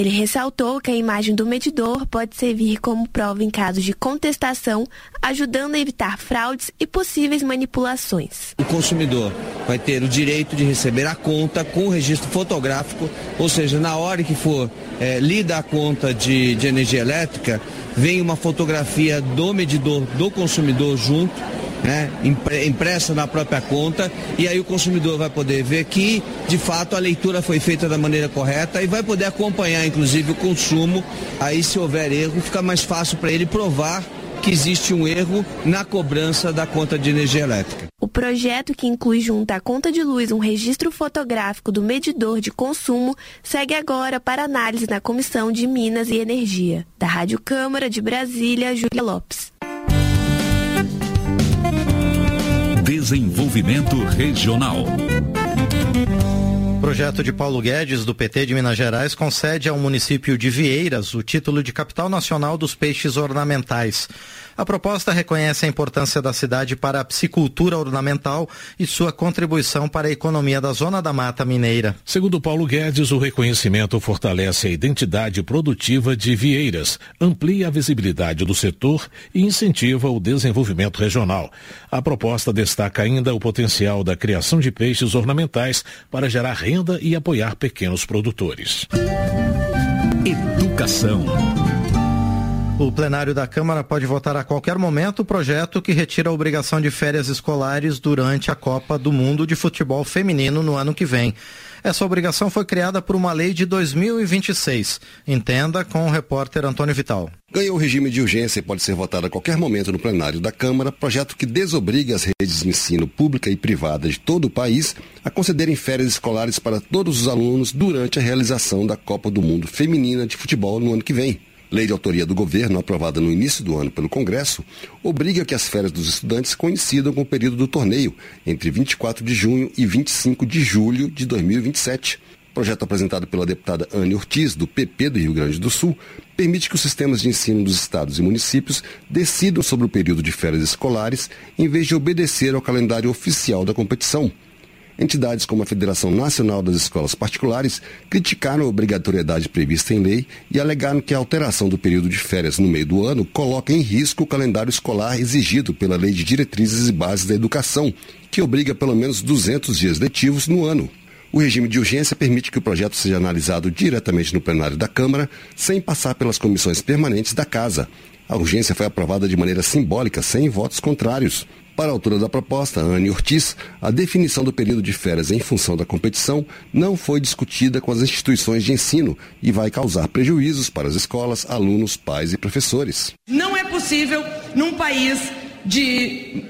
Ele ressaltou que a imagem do medidor pode servir como prova em casos de contestação, ajudando a evitar fraudes e possíveis manipulações. O consumidor vai ter o direito de receber a conta com o registro fotográfico, ou seja, na hora que for lida a conta de energia elétrica, vem uma fotografia do medidor do consumidor junto, impressa na própria conta, e aí o consumidor vai poder ver que, de fato, a leitura foi feita da maneira correta e vai poder acompanhar, inclusive, o consumo. Aí, se houver erro, fica mais fácil para ele provar que existe um erro na cobrança da conta de energia elétrica. O projeto, que inclui junto à conta de luz um registro fotográfico do medidor de consumo, segue agora para análise na Comissão de Minas e Energia. Da Rádio Câmara de Brasília, Júlia Lopes. Desenvolvimento Regional. O projeto de Paulo Guedes, do PT de Minas Gerais, concede ao município de Vieiras o título de Capital Nacional dos Peixes Ornamentais. A proposta reconhece a importância da cidade para a piscicultura ornamental e sua contribuição para a economia da Zona da Mata Mineira. Segundo Paulo Guedes, o reconhecimento fortalece a identidade produtiva de Vieiras, amplia a visibilidade do setor e incentiva o desenvolvimento regional. A proposta destaca ainda o potencial da criação de peixes ornamentais para gerar renda e apoiar pequenos produtores. Educação. O plenário da Câmara pode votar a qualquer momento o projeto que retira a obrigação de férias escolares durante a Copa do Mundo de Futebol Feminino no ano que vem. Essa obrigação foi criada por uma lei de 2026. Entenda com o repórter Antônio Vital. Ganhou o regime de urgência e pode ser votado a qualquer momento no plenário da Câmara, projeto que desobriga as redes de ensino pública e privada de todo o país a concederem férias escolares para todos os alunos durante a realização da Copa do Mundo Feminina de Futebol no ano que vem. Lei de autoria do governo, aprovada no início do ano pelo Congresso, obriga que as férias dos estudantes coincidam com o período do torneio, entre 24 de junho e 25 de julho de 2027. O projeto apresentado pela deputada Anne Ortiz, do PP do Rio Grande do Sul, permite que os sistemas de ensino dos estados e municípios decidam sobre o período de férias escolares, em vez de obedecer ao calendário oficial da competição. Entidades como a Federação Nacional das Escolas Particulares criticaram a obrigatoriedade prevista em lei e alegaram que a alteração do período de férias no meio do ano coloca em risco o calendário escolar exigido pela Lei de Diretrizes e Bases da Educação, que obriga pelo menos 200 dias letivos no ano. O regime de urgência permite que o projeto seja analisado diretamente no plenário da Câmara, sem passar pelas comissões permanentes da Casa. A urgência foi aprovada de maneira simbólica, sem votos contrários. Para a autora da proposta, Anne Ortiz, a definição do período de férias em função da competição não foi discutida com as instituições de ensino e vai causar prejuízos para as escolas, alunos, pais e professores. Não é possível, num país de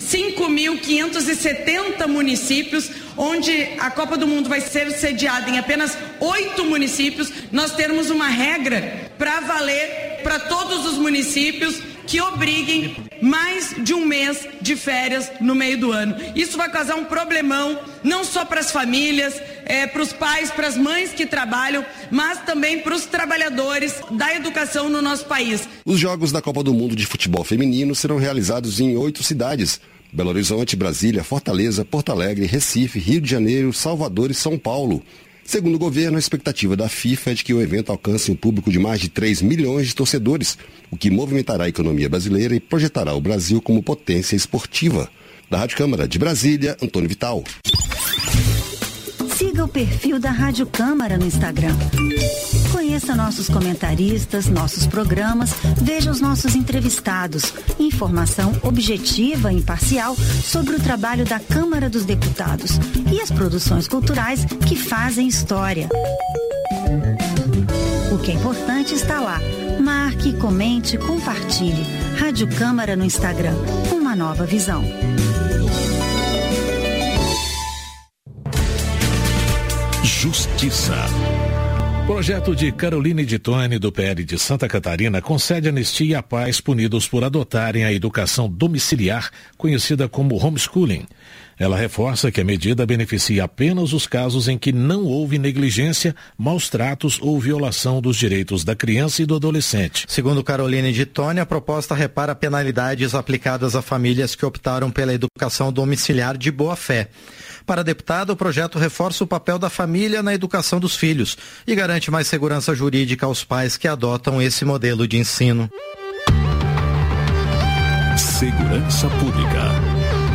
5.570 municípios, onde a Copa do Mundo vai ser sediada em apenas 8 municípios, nós termos uma regra para valer para todos os municípios que obriguem mais de um mês de férias no meio do ano. Isso vai causar um problemão, não só para as famílias, para os pais, para as mães que trabalham, mas também para os trabalhadores da educação no nosso país. Os Jogos da Copa do Mundo de Futebol Feminino serão realizados em 8 cidades: Belo Horizonte, Brasília, Fortaleza, Porto Alegre, Recife, Rio de Janeiro, Salvador e São Paulo. Segundo o governo, a expectativa da FIFA é de que o evento alcance um público de mais de 3 milhões de torcedores, o que movimentará a economia brasileira e projetará o Brasil como potência esportiva. Da Rádio Câmara de Brasília, Antônio Vital. Siga o perfil da Rádio Câmara no Instagram. Conheça nossos comentaristas, nossos programas, veja os nossos entrevistados. Informação objetiva e imparcial sobre o trabalho da Câmara dos Deputados e as produções culturais que fazem história. O que é importante está lá. Marque, comente, compartilhe. Rádio Câmara no Instagram. Uma nova visão. Justiça. Projeto de Caroline de Tone, do PL de Santa Catarina, concede anistia a pais punidos por adotarem a educação domiciliar, conhecida como homeschooling. Ela reforça que a medida beneficia apenas os casos em que não houve negligência, maus tratos ou violação dos direitos da criança e do adolescente. Segundo Caroline de Tone, a proposta repara penalidades aplicadas a famílias que optaram pela educação domiciliar de boa-fé. Para a deputada, o projeto reforça o papel da família na educação dos filhos e garante mais segurança jurídica aos pais que adotam esse modelo de ensino. Segurança Pública.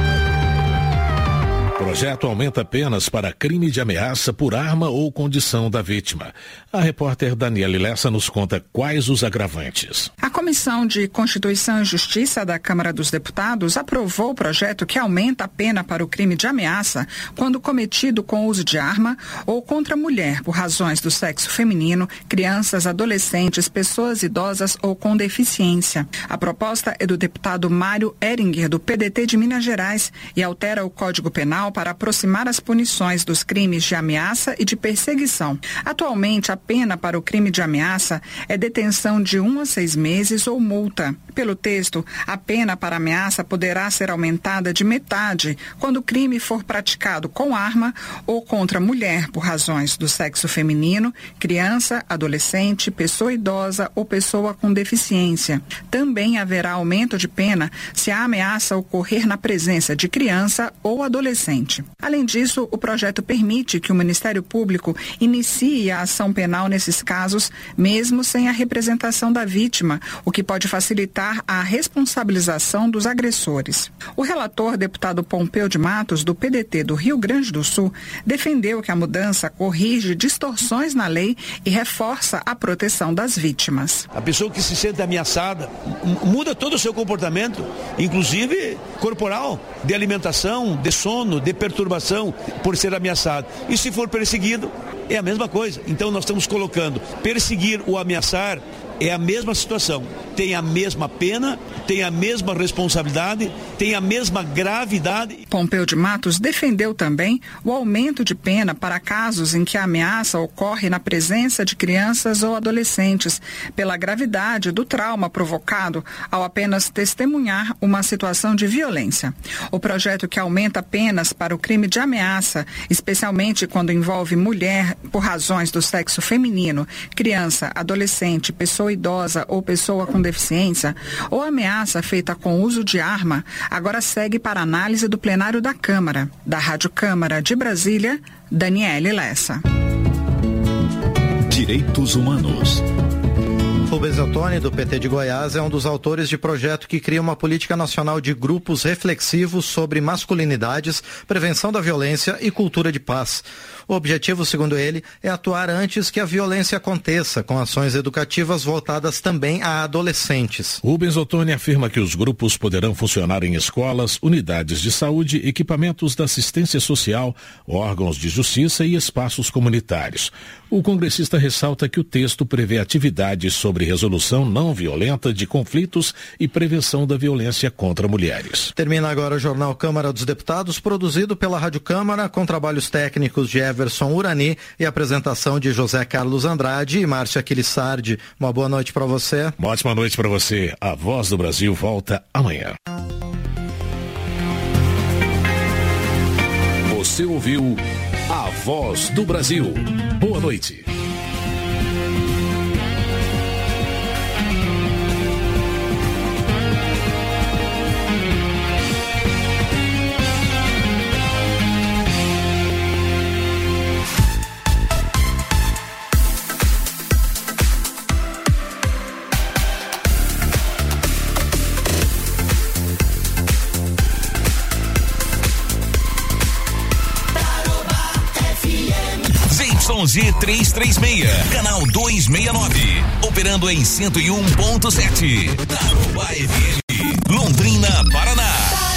Projeto aumenta penas para crime de ameaça por arma ou condição da vítima. A repórter Daniele Lessa nos conta quais os agravantes. A Comissão de Constituição e Justiça da Câmara dos Deputados aprovou o projeto que aumenta a pena para o crime de ameaça quando cometido com uso de arma ou contra mulher por razões do sexo feminino, crianças, adolescentes, pessoas idosas ou com deficiência. A proposta é do deputado Mário Ehringer, do PDT de Minas Gerais, e altera o Código Penal para aproximar as punições dos crimes de ameaça e de perseguição. Atualmente, a pena para o crime de ameaça é detenção de 1 a 6 meses ou multa. Pelo texto, a pena para ameaça poderá ser aumentada de metade quando o crime for praticado com arma ou contra mulher por razões do sexo feminino, criança, adolescente, pessoa idosa ou pessoa com deficiência. Também haverá aumento de pena se a ameaça ocorrer na presença de criança ou adolescente. Além disso, o projeto permite que o Ministério Público inicie a ação penal nesses casos, mesmo sem a representação da vítima, o que pode facilitar a responsabilização dos agressores. O relator, deputado Pompeu de Matos, do PDT do Rio Grande do Sul, defendeu que a mudança corrige distorções na lei e reforça a proteção das vítimas. A pessoa que se sente ameaçada muda todo o seu comportamento, inclusive corporal, de alimentação, de sono, de perturbação por ser ameaçado. E se for perseguido, é a mesma coisa. Então nós estamos colocando perseguir ou ameaçar é a mesma situação. Tem a mesma pena, tem a mesma responsabilidade, tem a mesma gravidade. Pompeu de Matos defendeu também o aumento de pena para casos em que a ameaça ocorre na presença de crianças ou adolescentes, pela gravidade do trauma provocado ao apenas testemunhar uma situação de violência. O projeto que aumenta penas para o crime de ameaça, especialmente quando envolve mulher por razões do sexo feminino, criança, adolescente, pessoa idosa ou pessoa com deficiência, ou ameaça feita com uso de arma, agora segue para análise do plenário da Câmara. Da Rádio Câmara de Brasília, Daniele Lessa. Direitos Humanos. Rubens Ottoni, do PT de Goiás, é um dos autores de projeto que cria uma política nacional de grupos reflexivos sobre masculinidades, prevenção da violência e cultura de paz. O objetivo, segundo ele, é atuar antes que a violência aconteça, com ações educativas voltadas também a adolescentes. Rubens Ottoni afirma que os grupos poderão funcionar em escolas, unidades de saúde, equipamentos da assistência social, órgãos de justiça e espaços comunitários. O congressista ressalta que o texto prevê atividades sobre resolução não violenta de conflitos e prevenção da violência contra mulheres. Termina agora o Jornal Câmara dos Deputados, produzido pela Rádio Câmara, com trabalhos técnicos de Everson Urani e apresentação de José Carlos Andrade e Márcia Aquilissardi. Uma boa noite para você. Uma ótima noite para você. A Voz do Brasil volta amanhã. Você ouviu A Voz do Brasil. Boa noite. G336, canal 269, operando em 101.7. Tarobá FM, Londrina, Paraná.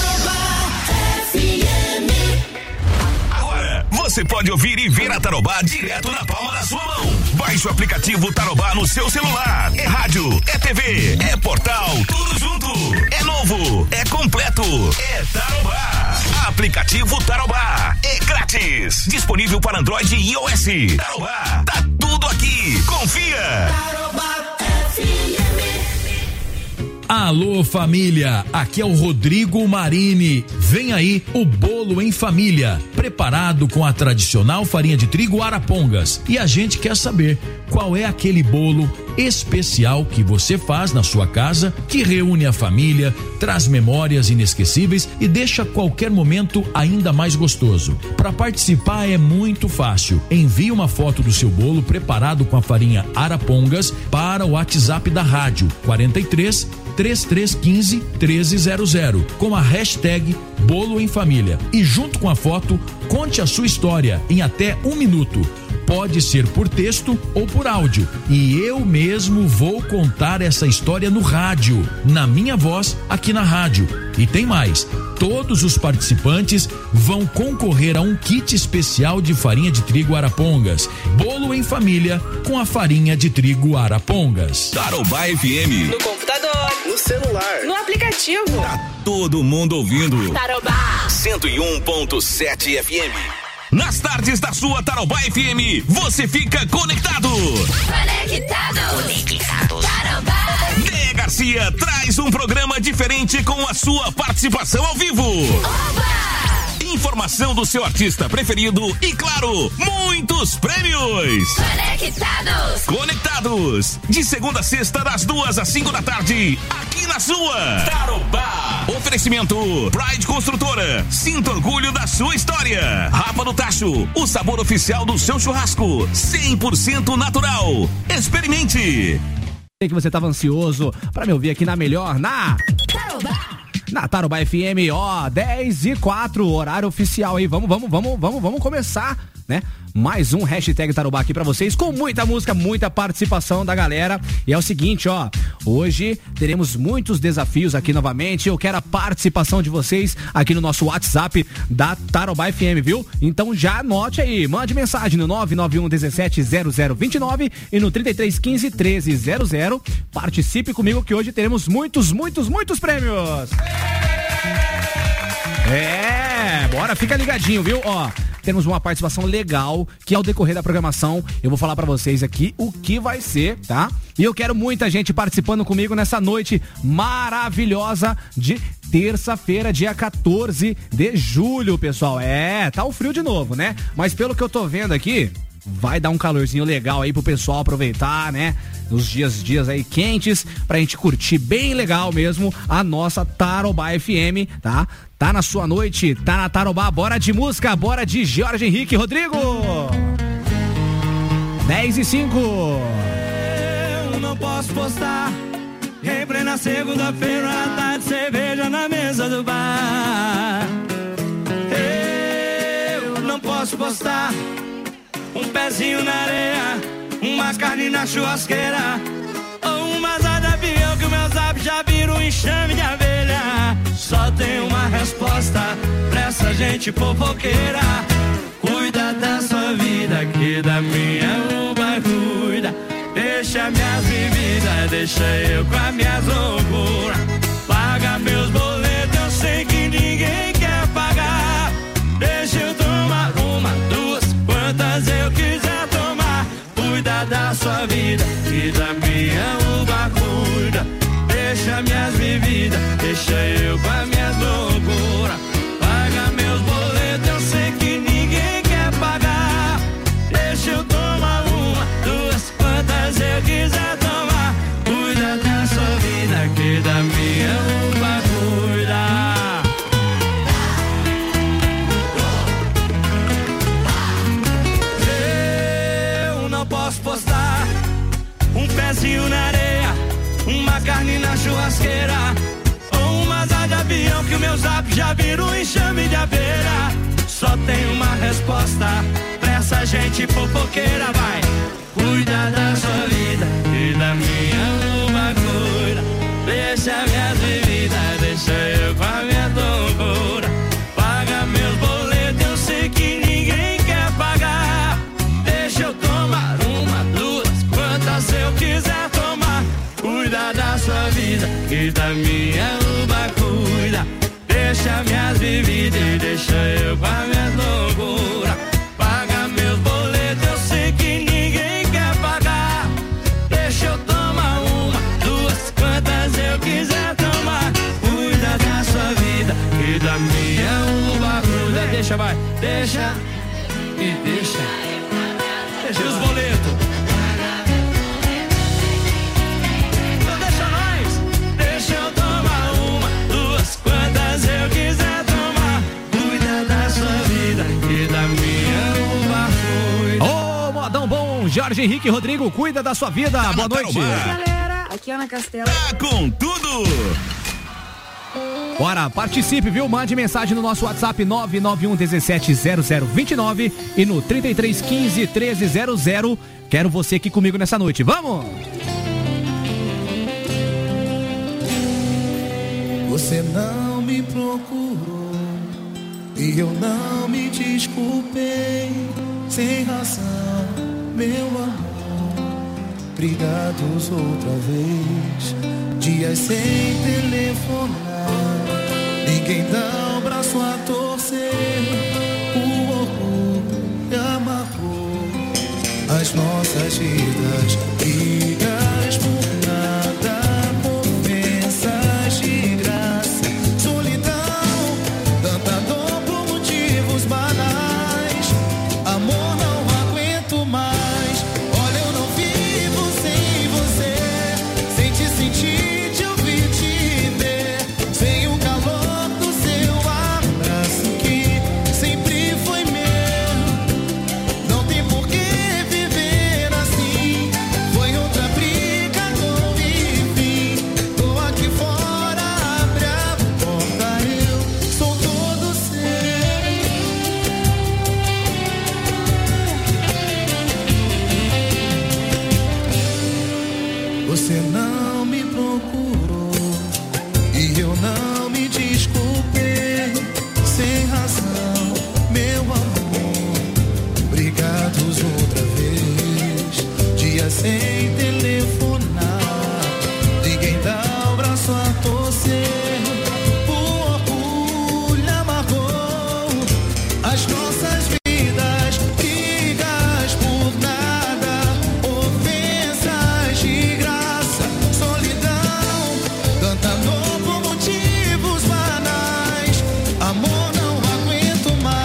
Agora, você pode ouvir e ver a Tarobá direto na palma da sua mão. Baixe o aplicativo Tarobá no seu celular. É rádio, é TV, é portal, tudo junto. É novo, é completo, é Tarobá. Aplicativo Tarobá é grátis, disponível para Android e iOS. Tarobá, tá tudo aqui, confia. Tarobá FM. Alô família, aqui é o Rodrigo Marini. Vem aí o bolo em família, preparado com a tradicional farinha de trigo Arapongas. E a gente quer saber qual é aquele bolo especial que você faz na sua casa, que reúne a família, traz memórias inesquecíveis e deixa qualquer momento ainda mais gostoso. Para participar é muito fácil. Envie uma foto do seu bolo preparado com a farinha Arapongas para o WhatsApp da rádio 43 3315 1300 com a hashtag Bolo em Família. E junto com a foto, conte a sua história em até 1 minuto. Pode ser por texto ou por áudio. E eu mesmo vou contar essa história no rádio, na minha voz, aqui na rádio. E tem mais. Todos os participantes vão concorrer a um kit especial de farinha de trigo Arapongas. Bolo em família com a farinha de trigo Arapongas. Tarobá FM. No computador. No celular. No aplicativo. Tá todo mundo ouvindo. Tarobá. 101.7 FM. Nas tardes da sua Tarobá FM, você fica conectado. Conectado. Tarobá. Dê Garcia traz um programa diferente com a sua participação ao vivo. Oba! Informação do seu artista preferido e, claro, muitos prêmios. Conectados. De segunda a sexta, das 2 às 5 da tarde, aqui na sua Tarobá. Oferecimento Pride Construtora. Sinta orgulho da sua história. Rafa do Tacho, o sabor oficial do seu churrasco. 100% natural. Experimente. Sei que você estava ansioso para me ouvir aqui na melhor, na Tarobá FM, 10h04, horário oficial aí. Vamos começar, né? Mais um hashtag Tarobá aqui pra vocês, com muita música, muita participação da galera. E é o seguinte, hoje teremos muitos desafios aqui novamente. Eu quero a participação de vocês aqui no nosso WhatsApp da Tarobá FM, viu? Então já anote aí, mande mensagem no 991 17 0029 e no 3315 1300. Participe comigo que hoje teremos muitos prêmios. Bora, fica ligadinho, viu? Temos uma participação legal que ao decorrer da programação eu vou falar pra vocês aqui o que vai ser, tá? E eu quero muita gente participando comigo nessa noite maravilhosa de terça-feira, dia 14 de julho, pessoal. Tá o frio de novo, né? Mas pelo que eu tô vendo aqui, vai dar um calorzinho legal aí pro pessoal aproveitar, né? Nos dias aí quentes, pra gente curtir bem legal mesmo a nossa Tarobá FM, tá? Tá na sua noite, tá na Tarobá, bora de música, bora de Jorge Henrique Rodrigo. 10h05. Eu não posso postar em plena segunda-feira à tarde, cerveja na mesa do bar. Eu não posso postar um pezinho na areia, uma carne na churrasqueira, ou uma asa de avião que o meu zap já vira um enxame de abelha. Só tem uma resposta pra essa gente fofoqueira: cuida da sua vida, que da minha uma cuida. Deixa minhas bebidas, deixa eu com as minhas loucuras. Paga meus boletos, eu sei que ninguém quer pagar. Deixa eu tomar uma, duas, quantas eu quiser tomar. Cuida da sua vida, que da minha uva cuida. Deixa minhas bebidas, deixa eu com as minhas loucuras. Paga meus boletos, eu sei que ninguém quer pagar. Deixa eu tomar uma, duas, quantas eu quiser tomar. Cuida da sua vida, que da minha uva cuida. Eu não posso postar um pezinho na areia, uma carne na churrasqueira, ou uma asa de avião que o meu zap já vira um enxame de abelha. Só tem uma resposta pra essa gente fofoqueira: vai, cuida da sua vida e da minha uma cura. Deixa minhas bebidas, deixa eu com a minha loucura. Paga meus boletos, eu sei que ninguém quer pagar. Deixa eu tomar uma, duas, quantas eu quiser tomar. Cuida da sua vida, que da minha uva cuida. Deixa minhas bebidas e deixa eu com a minha loucura. Paga meus boletos, eu sei que ninguém quer pagar. Deixa eu tomar uma, duas, quantas eu quiser vai. Deixa, me deixa. Deixa os boletos. Então deixa nós. Deixa eu tomar uma, duas, quantas eu quiser tomar. Cuida da sua vida e da minha uva. Ô, modão bom, Jorge Henrique Rodrigo, cuida da sua vida. Boa noite. Galera, aqui é Ana Castela. Com tudo. Bora, participe, viu? Mande mensagem no nosso WhatsApp 991170029 e no 33151300. Quero você aqui comigo nessa noite. Vamos! Você não me procurou e eu não me desculpei. Sem razão, meu amor. Brigados outra vez. Dias sem telefonar. Ninguém dá o braço a torcer. O orgulho amargou as nossas vidas. Brigas por nada, ofensas de graça. Solidão, tanta dor por motivos banais. Amor, não aguento mais. Olha, eu não vivo sem você. Sem te sentir, te ouvir, te ver. Sem o calor do seu abraço que sempre foi meu. Não tem por que viver assim. Foi outra briga, dor e fim. Tô aqui fora, abre a porta, eu sou todo seu. Você não me procurou e eu não me desculpei. Sem razão, meu amor. Brigados outra vez. Dias sem telefonar. Ninguém dá o braço a torcer. O orgulho amargou as nossas vidas. Brigas por nada, ofensas de graça. Solidão, tanta dor por motivos banais. Amor, não aguento mais.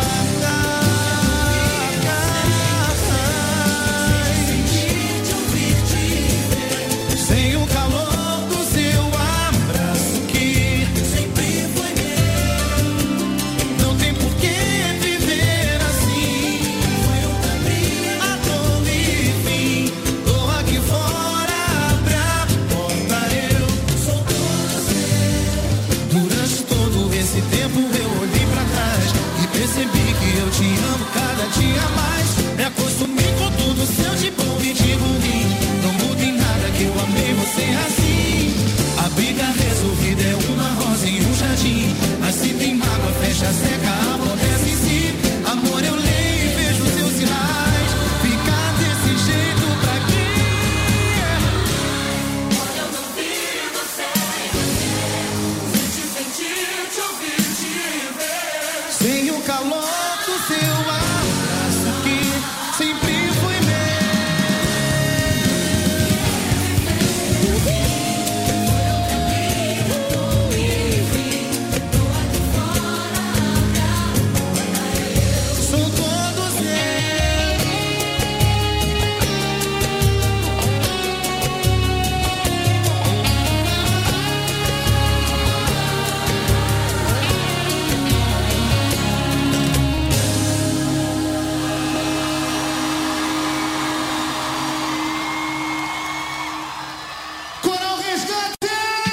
Sem o calor do seu abraço que sempre foi meu. Não tem por que viver assim. Foi outra briga, a dor e fim. Tô aqui fora, abre a porta, eu sou todo seu. Durante todo esse tempo eu olhei pra trás e percebi que eu te amo cada dia mais. Me acostumei com tudo seu de bom e de ruim. Não muda em nada que eu amei você assim. A briga resolvida é uma rosa em um jardim. Mas se tem mágoa, fecha, seca, amorece sim. Amor, eu leio e vejo seus sinais. Ficar desse jeito pra quê? Olha, eu não vivo sem você. Se te sentir, te ouvir, te ver. Sem o calor do seu abraço que sempre foi meu. Sou todo seu. Coral Resgate!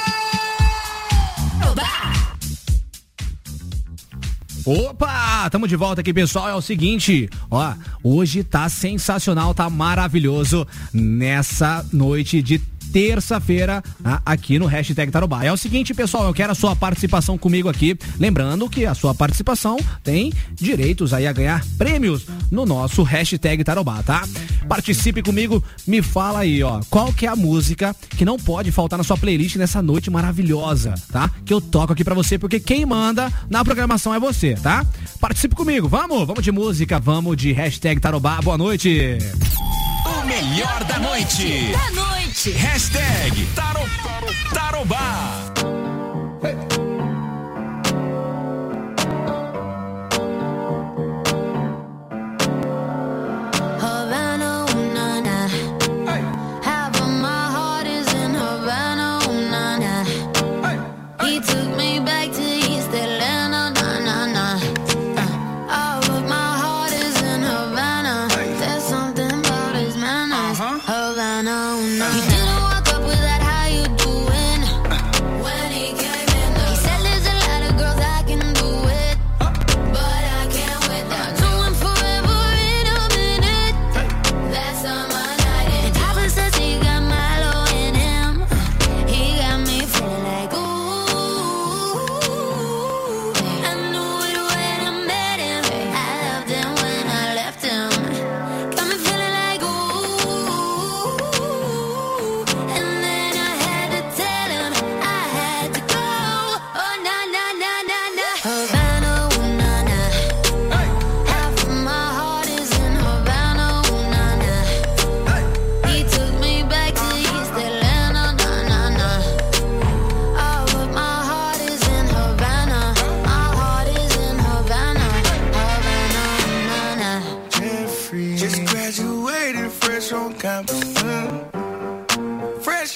Opa, tamo de volta aqui, pessoal. É o seguinte, ó, hoje tá sensacional, tá maravilhoso nessa noite de terça-feira, aqui no Hashtag Tarobá. É o seguinte, pessoal, eu quero a sua participação comigo aqui, lembrando que a sua participação tem direitos aí a ganhar prêmios no nosso Hashtag Tarobá, tá? Participe comigo, me fala aí, ó, qual que é a música que não pode faltar na sua playlist nessa noite maravilhosa, tá? Que eu toco aqui pra você, porque quem manda na programação é você, tá? Participe comigo, vamos de música, vamos de Hashtag Tarobá, boa noite! O melhor da noite. Hashtag Tarobá.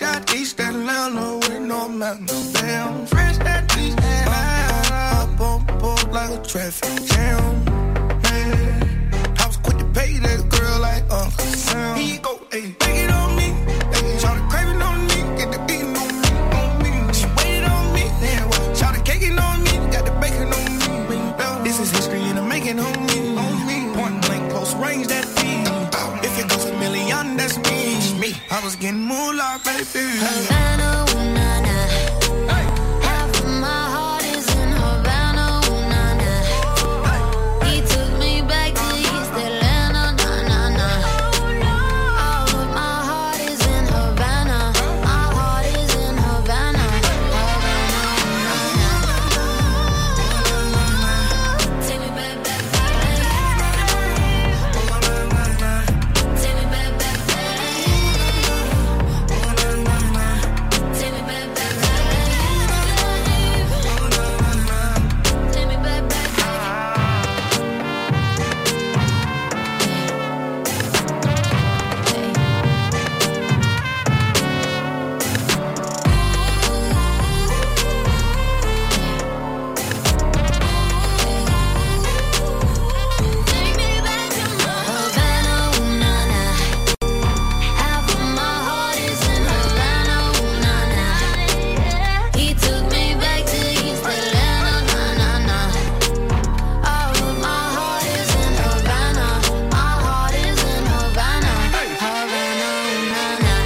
shot East Atlanta with no mountains. Damn, fresh that beach and I up on board like a traffic jam. Man, I was quick to pay that girl like Uncle Sam. Here you go, ayy, take it on me. Ayy, shout the craving on me, get the beating on me. She waited on me, then what? Shout the caking on me, got the bacon on me. This is history and I'm making on me. Point blank, close range, that beat. If it goes a million, that's me. I was getting moolah, baby. Havana, ooh, nah, nah. Half of my heart is in Havana, ooh, nah, nah. He took me back to East Atlanta, nah, nah, nah. All of my heart is in Havana. My heart is in Havana. Havana, ooh, nah, nah. Take me back, back, back. Take me back, back, back. Take me back, back, back. Take me back, back, Havana, ooh, nah, nah. Half of my heart is in Havana, ooh, nah, nah. He took me back to East Atlanta, nah, nah, nah. All of my heart is in Havana. My heart is in Havana. Havana, ooh, nah, nah.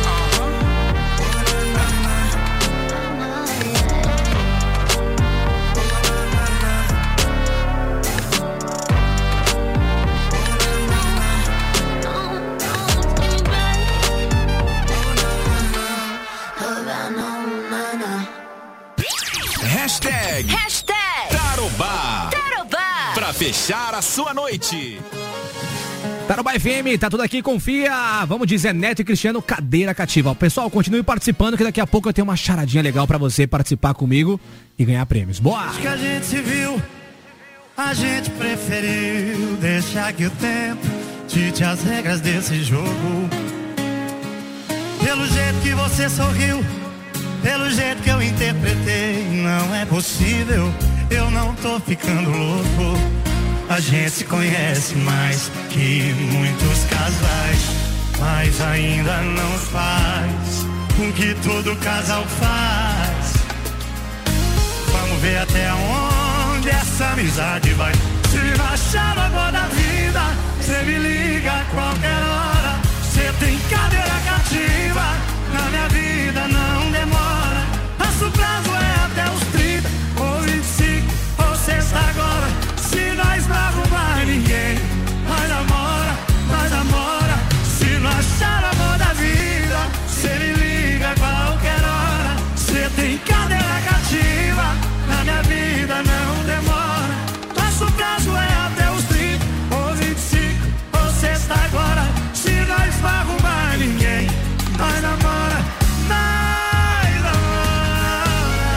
Havana, ooh, nah, nah. Hashtag Tarobá. Tarobá. Pra fechar a sua noite. Tarobá FM, tá tudo aqui, confia. Vamos dizer, Neto e Cristiano, cadeira cativa. Pessoal, continue participando que daqui a pouco eu tenho uma charadinha legal pra você participar comigo e ganhar prêmios. Boa! Acho que a gente se viu, a gente preferiu deixar que o tempo dite as regras desse jogo. Pelo jeito que você sorriu, pelo jeito que eu interpretei, não é possível, eu não tô ficando louco. A gente se conhece mais que muitos casais, mas ainda não faz o que todo casal faz. Vamos ver até onde essa amizade vai. Se não achar o amor da vida, cê me liga a qualquer hora. Cê tem cadeira cativa, na minha vida não demora. Nosso prazo é até os 30 ou 25 ou sexta agora. Se nós não arrumar ninguém, nós namora, nós namora. Se não achar o amor da vida, cê me liga a qualquer hora. Cê tem cadeira cativa, na minha vida não demora. Nosso prazo é até os 30 ou 25 ou sexta agora. Se nós não arrumar ninguém, nós namora, nós namora.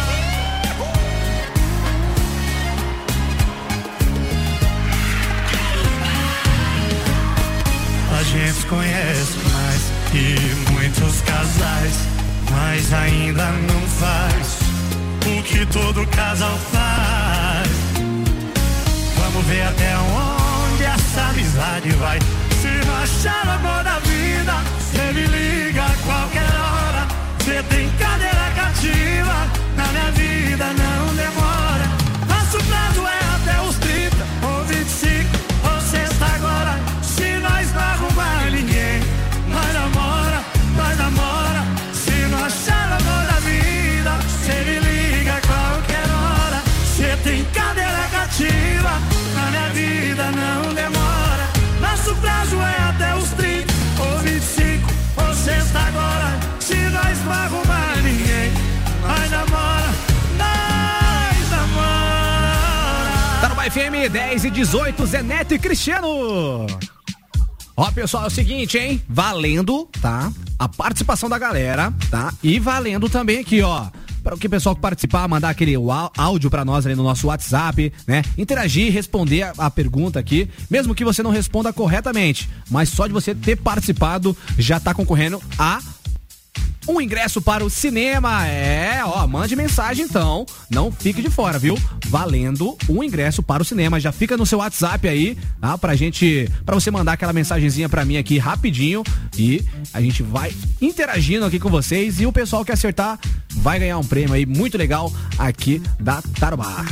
A gente se conhece mais que muitos casais, mas ainda não faz o que todo casal faz. Vamos ver até onde essa amizade vai. Se não achar o amor da vida, cê me liga a qualquer hora. Cê tem cadeira cativa, na minha vida não demora. Nosso prazo é até os 30 ou 25 ou sexta agora. Se nós não arrumar ninguém, nós namora, nós namora. Se não achar o amor da vida, cê me liga a qualquer hora. Cê tem cadeira cativa, na minha vida não demora. Nosso prazo é até os 30 ou 25 ou sexta agora. Se nós não arrumar ninguém, nós namora, nós namora. Tá no FM 10 e 18, Zé Neto e Cristiano. Ó, pessoal, é o seguinte, hein? Valendo, tá? A participação da galera, tá? E valendo também aqui, ó. Para o que o pessoal que participar, mandar aquele áudio para nós ali no nosso WhatsApp, né? Interagir, responder a pergunta aqui, mesmo que você não responda corretamente, mas só de você ter participado já tá concorrendo a um ingresso para o cinema. Mande mensagem então, não fique de fora, viu? Valendo um ingresso para o cinema. Já fica no seu WhatsApp aí, tá? Pra você mandar aquela mensagenzinha pra mim aqui rapidinho e a gente vai interagindo aqui com vocês e o pessoal que acertar vai ganhar um prêmio aí muito legal aqui da Tarobá.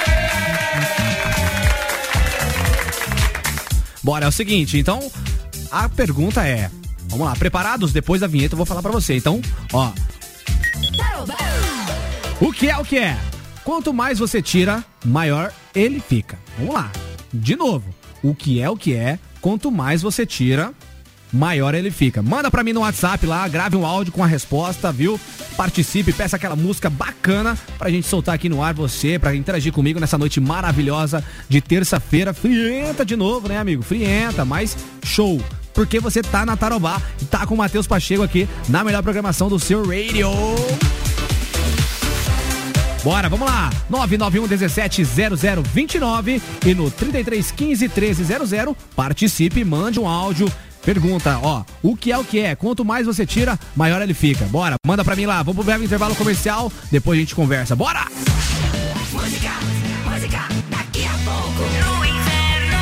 Bora, é o seguinte, então a pergunta é, vamos lá, preparados? Depois da vinheta eu vou falar pra você, então, ó. O que é? Quanto mais você tira, maior ele fica. Vamos lá, de novo, o que é, quanto mais você tira, maior ele fica. Manda pra mim no WhatsApp lá, grave um áudio com a resposta, viu? Participe, peça aquela música bacana pra gente soltar aqui no ar pra interagir comigo nessa noite maravilhosa de terça-feira. Frienta de novo, né, amigo? Frienta, mas show. Porque você tá na Tarobá e tá com o Matheus Pacheco aqui na melhor programação do seu radio. Bora, vamos lá. 991-170029 e no 3315-1300. Participe, mande um áudio. Pergunta, ó, o que é? Quanto mais você tira, maior ele fica. Bora, manda pra mim lá. Vamos pro breve intervalo comercial, depois a gente conversa. Bora! Música, daqui a pouco. No inferno,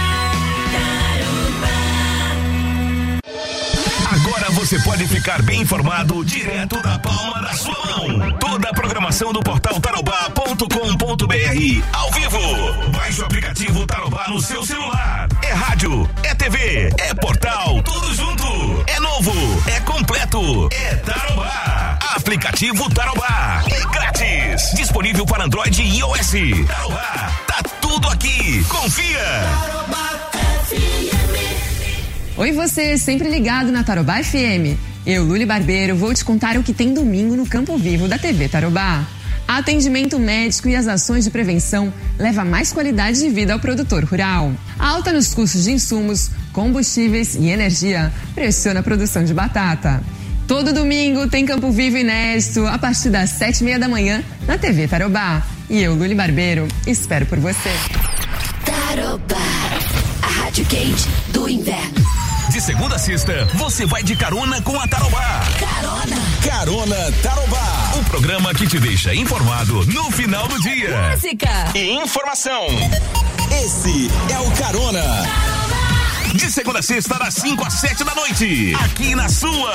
Tarobá. Agora você pode ficar bem informado direto da palma da sua mão. Toda a programação do portal tarobá.com.br ao vivo. Baixe o aplicativo Tarobá no seu celular. É rádio, é TV, é portal, tudo junto. É novo, é completo, é Tarobá. Aplicativo Tarobá. É grátis. Disponível para Android e iOS. Tarobá, tá tudo aqui. Confia. Tarobá FM. Oi, você, sempre ligado na Tarobá FM. Eu, Luli Barbeiro, vou te contar o que tem domingo no Campo Vivo da TV Tarobá. Atendimento médico e as ações de prevenção levam mais qualidade de vida ao produtor rural. A alta nos custos de insumos, combustíveis e energia pressiona a produção de batata. Todo domingo tem Campo Vivo inédito a partir das 7h30 da manhã na TV Tarobá. E eu, Luli Barbeiro, espero por você. Tarobá, a rádio quente do inverno. De segunda a sexta, você vai de carona com a Tarobá. Carona Tarobá. O programa que te deixa informado no final do dia. Música e informação. Esse é o Carona. Tarobá. De segunda a sexta, das 5 às 7 da noite. Aqui na sua.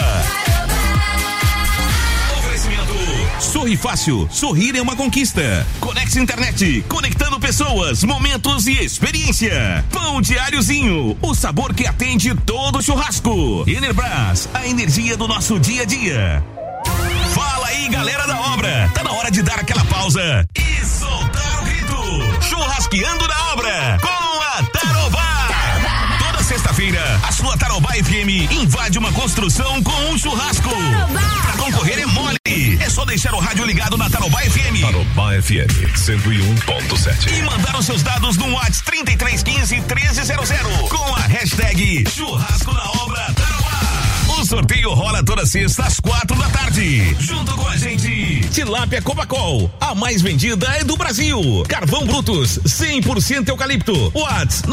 Sorri Fácil, sorrir é uma conquista. Conex Internet, conectando pessoas, momentos e experiência. Pão Diáriozinho, o sabor que atende todo churrasco. Enerbras, a energia do nosso dia a dia. Fala aí, galera da obra, tá na hora de dar aquela pausa e soltar o grito. Churrasqueando na obra, com a Tarobá. Toda sexta-feira, a sua Tarobá FM invade uma construção com um churrasco. Pra concorrer é mole. É só deixar o rádio ligado na Tarobá FM. Tarobá FM 101.7. E mandar os seus dados no WhatsApp 3315-1300 com a hashtag Churrasco na Obra Tarobá. O sorteio rola toda sexta às 4 da tarde. Junto com a gente, Tilápia Cobacol, a mais vendida é do Brasil. Carvão Brutus, 100% eucalipto. WhatsApp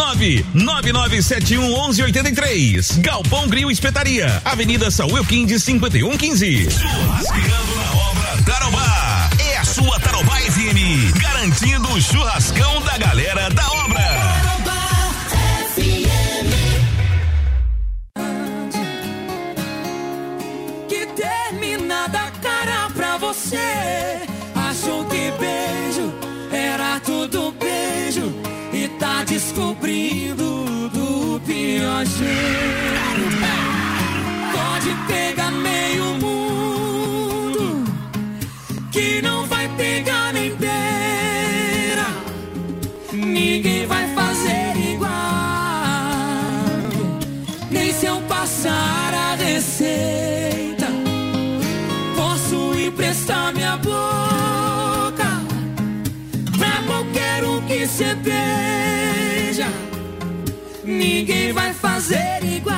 999711183. Galpão Grill Espetaria, Avenida Saúl Elquim 5115. Churrasqueando na Obra Tarobá. É a sua Tarobá FM, garantindo o churrascão da galera da obra. Tarobá FM. Que termina da cara pra você. Achou que beijo era tudo beijo e tá descobrindo do pior jeito. Pode pegar meio mundo que não vai pegar nem beira. Ninguém vai fazer igual. Nem se eu passar a receita, posso emprestar minha boca pra qualquer um que cê beija. Ninguém vai fazer igual.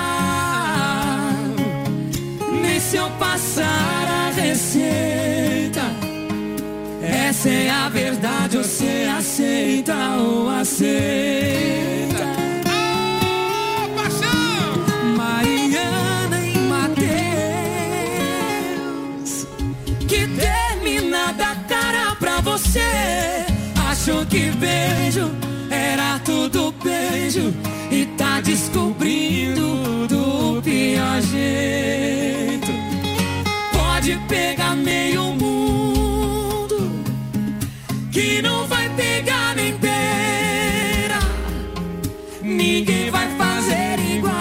Nem se eu passar a receita. Essa é a verdade, você aceita ou aceita. Oh, paixão! Mariana e Mateus que termina da cara pra você. Achou que beijo era tudo beijo e tá descobrindo do pior jeito. Pode pegar meio mundo que não vai pegar nem beira. Ninguém vai fazer igual.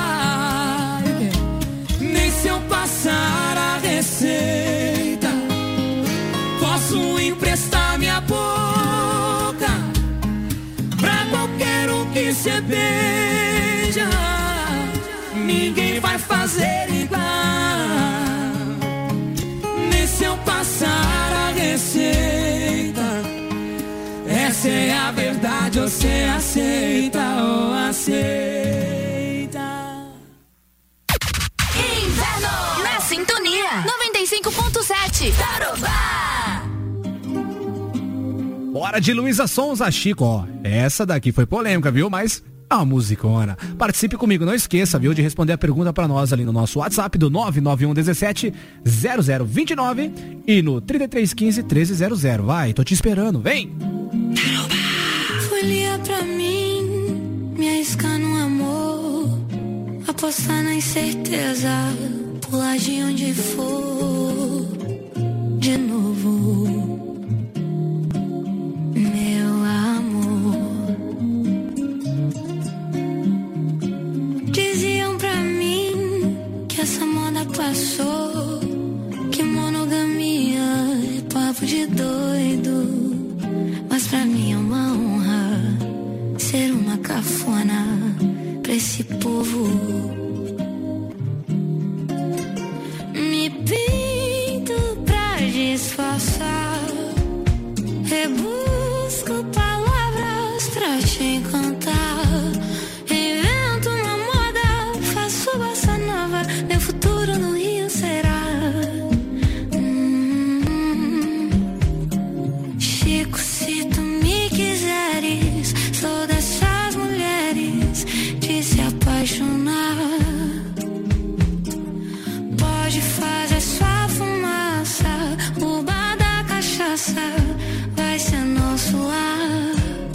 Nem se eu passar a receita. Posso emprestar minha boca pra qualquer um que cê beija. Ninguém vai fazer igual. Nem se eu passar a receita. Essa é a verdade, você aceita ou aceita? Inverno na sintonia 95.7 Tarobá. Bora de Luísa Sonza, Chico, ó. Essa daqui foi polêmica, viu? Mas é uma musicona. Participe comigo, não esqueça, viu, de responder a pergunta pra nós ali no nosso WhatsApp do 991170029 e no 3315-1300. Vai, tô te esperando, vem! Folia pra mim, me arriscar no amor, apostar na incerteza, pular de onde for, de novo, meu amor. Diziam pra mim que essa moda passou, que monogamia é papo de doido. Mas pra mim é uma honra ser uma cafona pra esse povo. Me pinto pra disfarçar, rebusco palavras pra te encantar. Invento uma moda, faço bossa nova, meu futuro no Rio será. Chico, se tu me quiseres, sou dessas mulheres de se apaixonar. Pode fazer sua fumaça, o bar da cachaça vai ser nosso lar.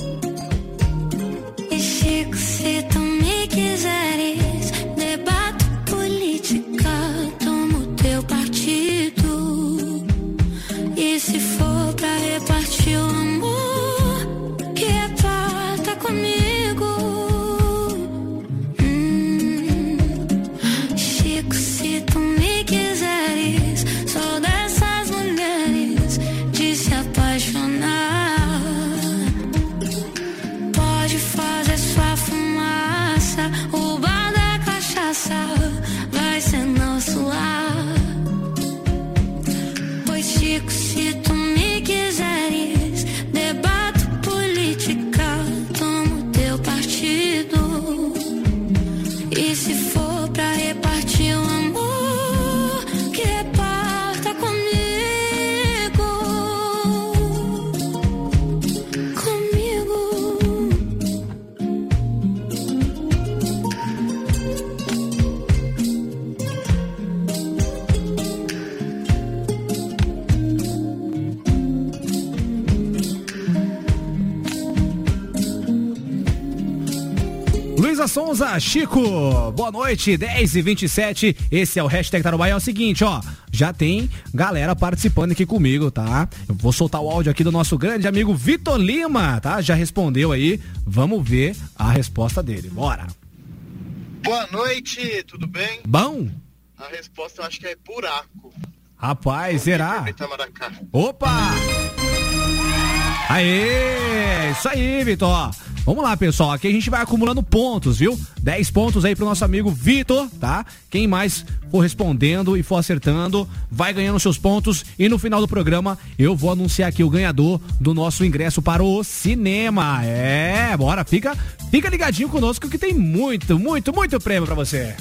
E Chico, se tu me quiseres, debato política, tomo teu partido. E se for pra repartir o amor, que reparta comigo. Chico, se tu me quiseres, sou dessas mulheres de se apaixonar. Pode fazer sua fumaça, o bar da cachaça vai ser nosso lar. Pois Chico, se tu me quiseres, debato política, tomo teu partido. E se for pra repartir o amor, que reparta comigo. Comigo. Luísa Sonza, Chico, boa noite, 10h27, esse é o Hashtag Tarobá. É o seguinte, ó, já tem galera participando aqui comigo, tá? Eu vou soltar o áudio aqui do nosso grande amigo Vitor Lima, tá? Já respondeu aí, vamos ver a resposta dele, bora. Boa noite, tudo bem? Bom? A resposta eu acho que é buraco. Rapaz, será? Itamaracá. Opa! Aê, isso aí, Vitor. Vamos lá, pessoal, aqui a gente vai acumulando pontos, viu? 10 pontos aí pro nosso amigo Vitor, tá? Quem mais for respondendo e for acertando, vai ganhando seus pontos e no final do programa eu vou anunciar aqui o ganhador do nosso ingresso para o cinema. É, bora, fica ligadinho conosco que tem muito prêmio pra você.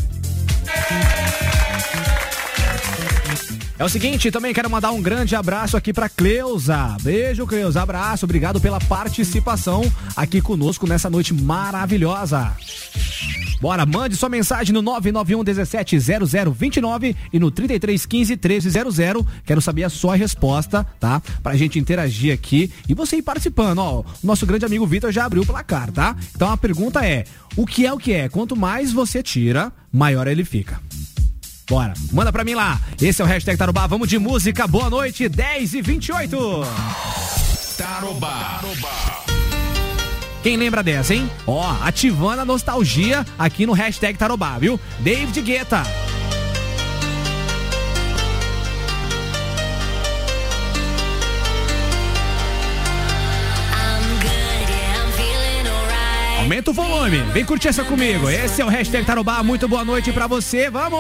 É o seguinte, também quero mandar um grande abraço aqui pra Cleusa. Beijo, Cleusa, abraço, obrigado pela participação aqui conosco nessa noite maravilhosa. Bora, mande sua mensagem no 991-170029 e no 3315-1300. Quero saber a sua resposta, tá? Pra gente interagir aqui e você ir participando, ó. O nosso grande amigo Vitor já abriu o placar, tá? Então a pergunta é, o que é o que é? Quanto mais você tira, maior ele fica. Bora, manda pra mim lá. Esse é o Hashtag Tarobá, vamos de música. Boa noite, 10h28. Tarobá. Quem lembra dessa, hein? Ó, ativando a nostalgia aqui no Hashtag Tarobá, viu? David Guetta. Aumenta o volume, vem curtir essa comigo. Esse é o Hashtag Tarobá, muito boa noite pra você, vamos!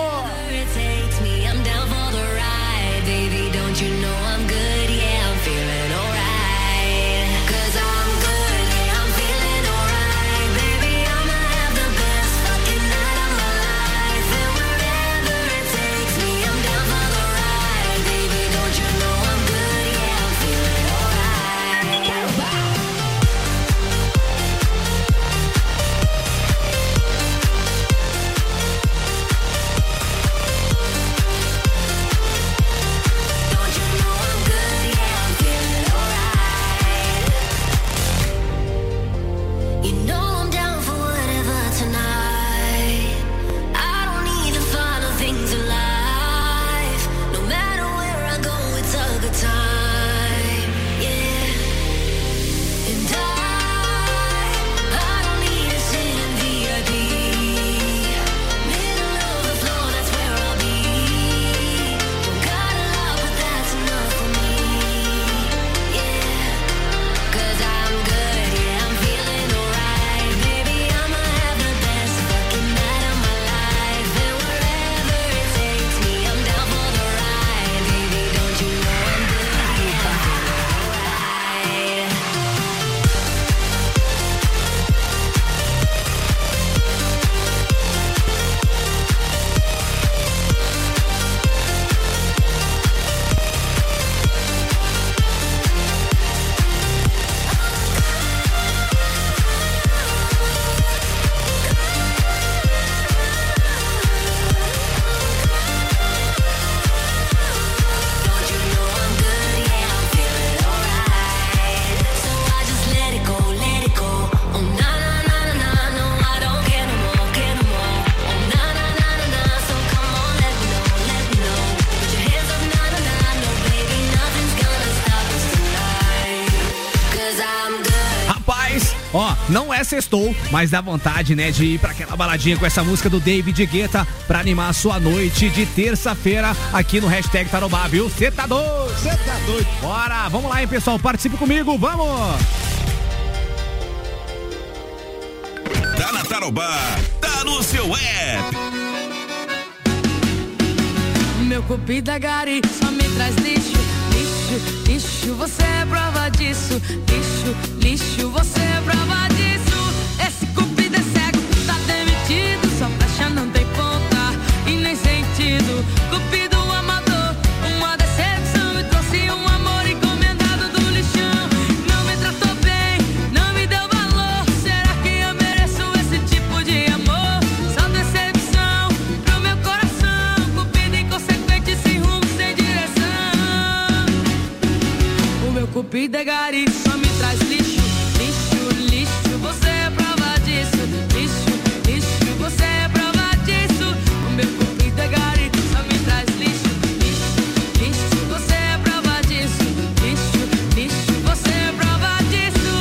Ó, não é sextou, mas dá vontade, né, de ir pra aquela baladinha com essa música do David Guetta pra animar a sua noite de terça-feira aqui no Hashtag Tarobá, viu? Cê tá doido? Cê tá doido? Bora, vamos lá, hein, pessoal, participe comigo, vamos! Tá na Tarobá, tá no seu app. Meu cupido é gari, só me traz lixo, lixo, lixo, você é prova disso. Lixo, lixo, você é prova disso. Esse cupido é cego, tá demitido. Sua flecha não tem ponta e nem sentido. Cupido amador, uma decepção. Me trouxe um amor encomendado do lixão. Não me tratou bem, não me deu valor. Será que eu mereço esse tipo de amor? Só decepção pro meu coração. Cupido inconsequente, sem rumo, sem direção. O meu cupido é gari, só me traz lixo, lixo, lixo, você é prova disso. Lixo, lixo, você é prova disso. O meu cupido é gari, só me traz lixo, lixo, lixo, você é prova disso. Lixo, lixo, você é prova disso.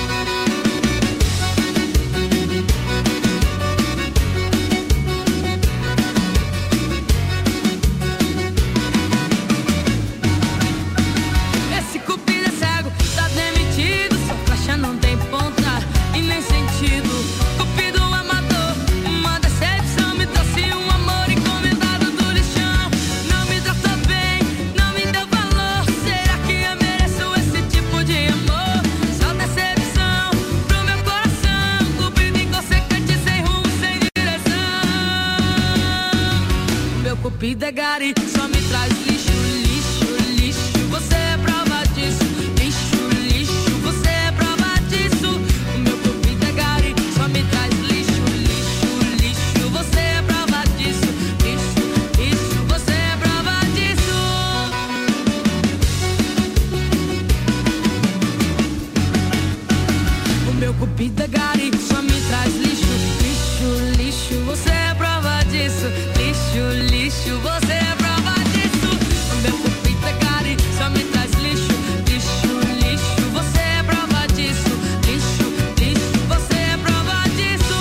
Esse cupido é cego, tá demitido. Sua flecha não tem ponta e nem sentido. Cupido amador, uma decepção. Me trouxe um amor encomendado do lixão. Não me tratou bem, não me deu valor. Será que eu mereço esse tipo de amor? Só decepção pro meu coração. Cupido inconsequente, sem rumo, sem direção. Meu cupido é gari, só me traz lixo, lixo, lixo, você é prova disso. Lixo, lixo, você é prova disso. O meu cupido é gari, só me traz lixo, lixo, lixo, cupida gari só me traz lixo, lixo, lixo, você é prova disso. Lixo, lixo, você é prova disso. Meu cupida gari só me traz lixo, lixo, lixo, você é prova disso. Lixo, lixo, você é prova disso.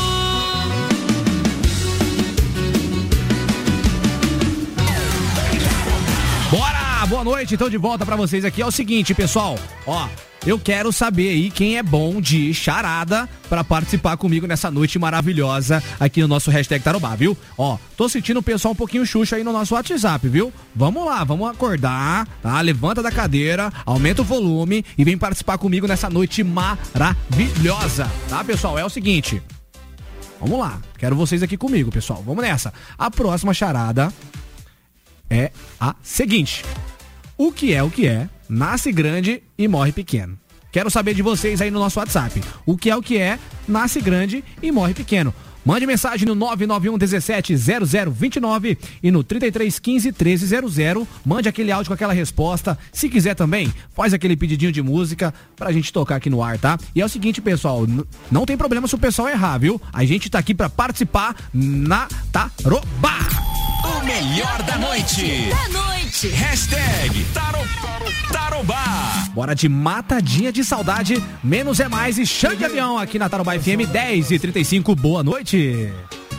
Bora! Boa noite, então de volta pra vocês aqui. É o seguinte, pessoal, ó, eu quero saber aí quem é bom de charada pra participar comigo nessa noite maravilhosa aqui no nosso hashtag Tarobá, viu? Ó, tô sentindo o pessoal um pouquinho xuxa aí no nosso WhatsApp, viu? Vamos lá, vamos acordar, tá? Levanta da cadeira, aumenta o volume e vem participar comigo nessa noite maravilhosa, tá, pessoal? É o seguinte, vamos lá, quero vocês aqui comigo, pessoal, vamos nessa. A próxima charada é a seguinte: o que é, nasce grande e morre pequeno. Quero saber de vocês aí no nosso WhatsApp. O que é, nasce grande e morre pequeno. Mande mensagem no 991 17 0029 e no 3315 1300. Mande aquele áudio com aquela resposta. Se quiser também, faz aquele pedidinho de música pra gente tocar aqui no ar, tá? E é o seguinte, pessoal, não tem problema se o pessoal errar, viu? A gente tá aqui pra participar na Tarobá. O melhor da noite. Hashtag Tarobá. Bora de matadinha de saudade, menos é mais e chão de avião aqui na Tarobá FM 10h35. Boa noite.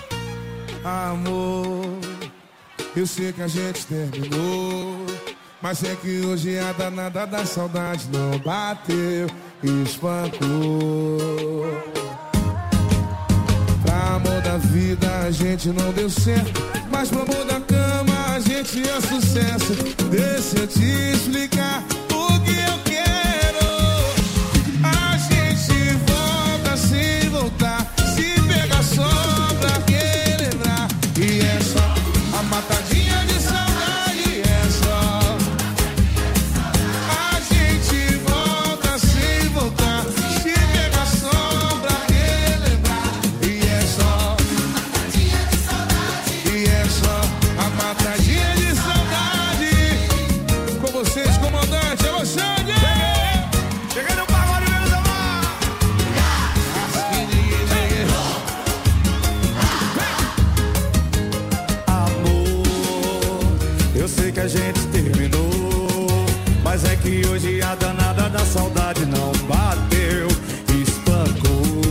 Amor, eu sei que a gente terminou, mas é que hoje a danada da saudade não bateu e espancou. Pra amor da vida a gente não deu certo, mas pro amor da cama a gente é sucesso. Deixa eu te explicar o que eu quero. A gente volta sem voltar, se pegar só pra relembrar. E é só a matadinha de saudade, é só. A gente volta sem voltar, se pegar só pra relembrar. E é só a matadinha de saudade. Com vocês, comandante, é você, cheguei no pagode, meus amor. Amor, eu sei que a gente terminou, mas é que hoje a danada da saudade não bateu, espancou.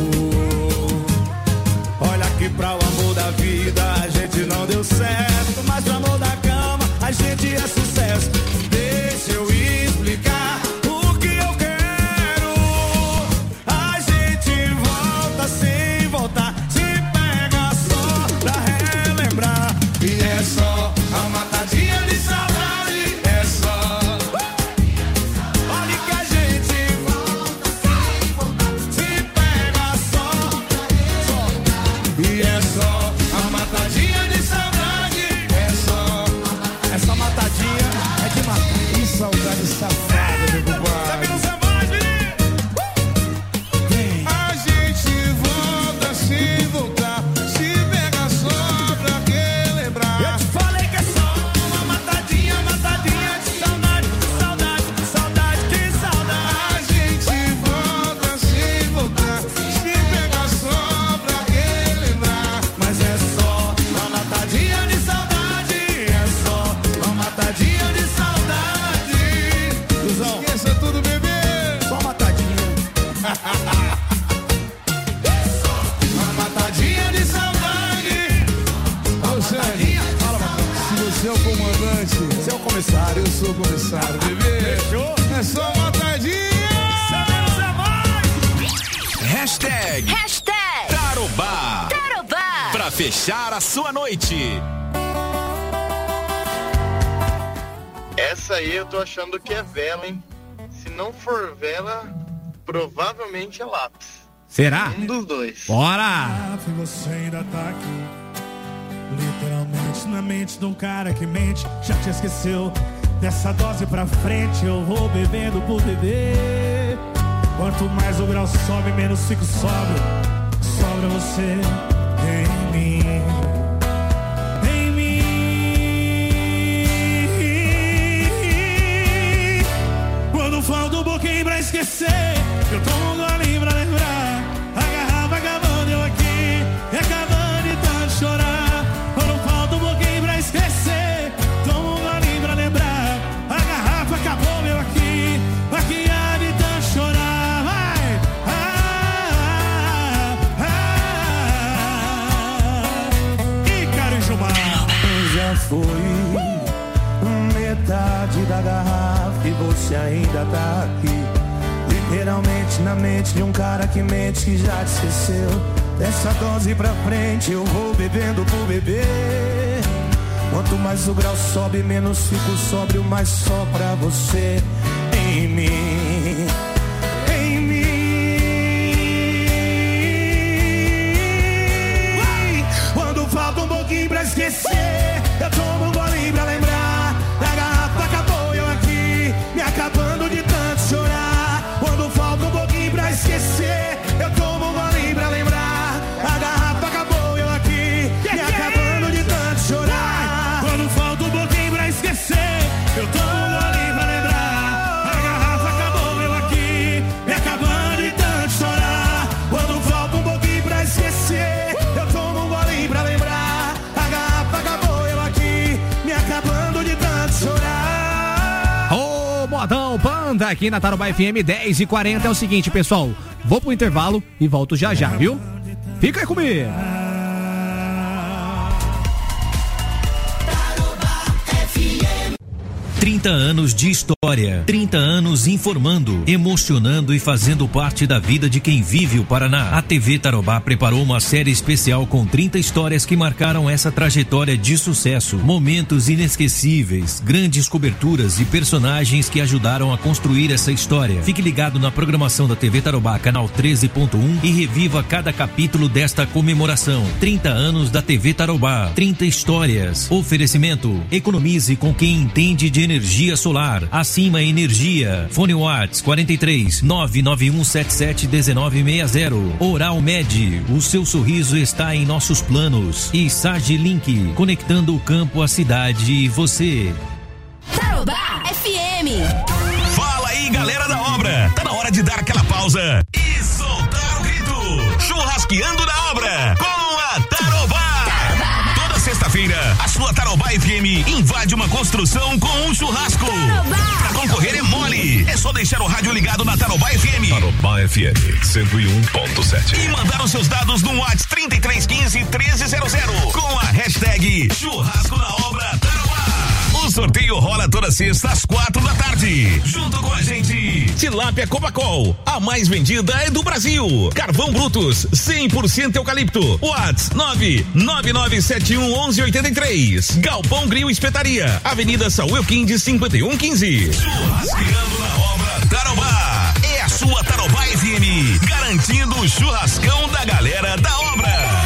Olha que pra o amor da vida a gente não deu certo, mas pro amor da cama a gente é sucesso. Deixa eu explicar o que eu quero. A gente volta sem voltar, se pega só pra relembrar. E é só a matadinha de saudade, é só. Olha que a gente volta sem voltar, se pega só. E é só a matadinha de saudade, é só. Essa matadinha é de matar. E saudade safada, meu compadre. A gente volta sem voltar, se pega só pra relembrar. Eu te falei que é só uma matadinha, matadinha de saudade, saudade, saudade, que saudade. A gente volta sem voltar, se pega só pra relembrar. Mas é só uma matadinha de saudade, é só uma matadinha de saudade. Luzão, esqueça tudo, bebê. Só uma matadinha. Uma matadinha de saudade. Ô, Sérgio, fala, se você é o comandante, Você é o comissário. eu sou o comissário, bebê. Fechou? É só uma matadinha. Hashtag Tarobá. Tarobá. Pra fechar a sua noite. Essa aí eu tô achando que é vela, hein? Se não for vela, provavelmente é lápis. Será? Um dos dois. Bora! Você ainda tá aqui, literalmente na mente de um cara que mente. Já te esqueceu dessa dose pra frente. Eu vou bebendo por beber. Quanto mais o grau sobe, menos fico sóbrio. Sobra você em mim. Em mim. Quando falta um pouquinho pra esquecer, eu tomo um golinho pra lembrar. garrafa e você ainda tá aqui. Literalmente na mente de um cara que mente que já te esqueceu. Dessa dose pra frente eu vou bebendo por beber. Quanto mais o grau sobe, menos fico sóbrio, mais só pra você em mim. Em mim. Quando falta um pouquinho pra esquecer, eu tomo um golinho pra lembrar. A garrafa acabou, eu aqui, me acabando de tanto chorar. Quando falta um pouquinho pra esquecer, eu tomo um golinho pra lembrar. A garrafa acabou, eu aqui, me acabando de tanto chorar. Quando falta um pouquinho pra esquecer, eu tomo um golinho pra lembrar. A garrafa acabou, eu aqui, me acabando de tanto chorar. Quando falta um pouquinho pra esquecer, eu tomo um golinho pra lembrar. A garrafa acabou, eu aqui, me acabando de tanto chorar. Ô, modão Panda aqui na Tarobá FM 10h40. É o seguinte, pessoal, vou pro intervalo e volto já já, viu? Fica aí comigo. 30 anos de história, 30 anos informando, emocionando e fazendo parte da vida de quem vive o Paraná. A TV Tarobá preparou uma série especial com 30 histórias que marcaram essa trajetória de sucesso. Momentos inesquecíveis, grandes coberturas e personagens que ajudaram a construir essa história. Fique ligado na programação da TV Tarobá, canal 13.1 e reviva cada capítulo desta comemoração. 30 anos da TV Tarobá, 30 histórias. Oferecimento: economize com quem entende de energia solar. Acima Energia. Fone Whats 43 99177 1960. Oral Med, o seu sorriso está em nossos planos. E Sage Link, conectando o campo, a cidade e você. Tarobá FM. Fala aí, galera da obra. Tá na hora de dar aquela pausa e soltar o grito. Churrasqueando na obra com a Tarobá. Toda sexta-feira, a sua Tarobá FM invade uma construção com um churrasco. Pra concorrer é mole. É só deixar o rádio ligado na Tarobá FM. Tarobá FM 101.7. E mandar os seus dados no WhatsApp 3315-1300 com a hashtag Churrasco na Obra Tarobá. O sorteio rola toda sexta às 4h. Junto com a gente, Tilápia Copacol, a mais vendida é do Brasil. Carvão Brutus, 100% eucalipto. WhatsApp 999711183. Galpão Grill Espetaria, Avenida Saúl Elquinde 5115. Churrasqueando na Obra Tarobá. É a sua Tarobá FM, garantindo o churrascão da galera da obra.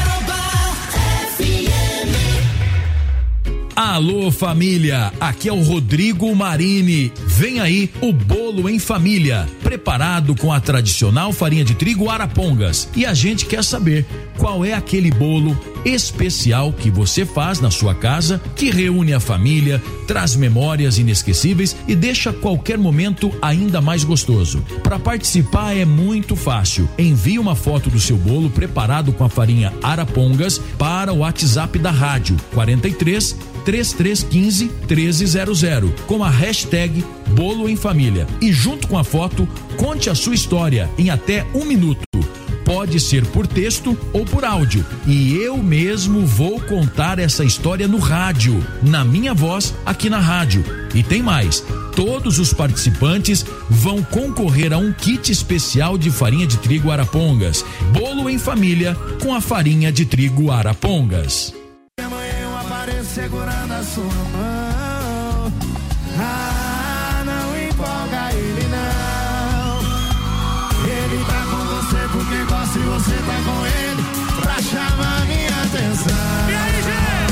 Alô família, aqui é o Rodrigo Marini. Vem aí o bolo em família, preparado com a tradicional farinha de trigo Arapongas. E a gente quer saber qual é aquele bolo especial que você faz na sua casa, que reúne a família, traz memórias inesquecíveis e deixa qualquer momento ainda mais gostoso. Para participar é muito fácil. Envie uma foto do seu bolo preparado com a farinha Arapongas para o WhatsApp da rádio 43 3315 1300 com a hashtag Bolo em Família. E junto com a foto, conte a sua história em até 1 minuto. Pode ser por texto ou por áudio. E eu mesmo vou contar essa história no rádio, na minha voz, aqui na rádio. E tem mais. Todos os participantes vão concorrer a um kit especial de farinha de trigo Arapongas. Bolo em Família com a farinha de trigo Arapongas. Segurando a sua mão. Ah, não empolga ele não. Ele tá com você porque gosta e você tá com ele pra chamar minha atenção. E aí, gente?